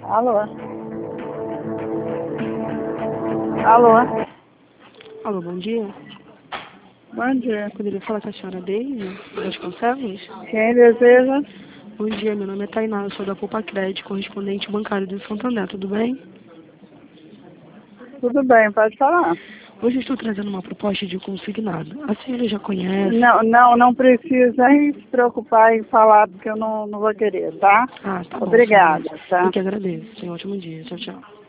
Alô? Alô? Alô, bom dia. Bom dia. Poderia falar com a senhora Deise Vasconcelos? Quem deseja? Bom dia, meu nome é Tainá, eu sou da Poupa Crédito, correspondente bancário do Santander, tudo bem? Tudo bem, pode falar. Hoje estou trazendo uma proposta de consignado. A senhora já conhece? Não precisa nem se preocupar em falar, porque eu não vou querer, tá? Ah, tá bom. Obrigada, senhora. tá? Eu que agradeço. Tenha um ótimo dia. Tchau, tchau.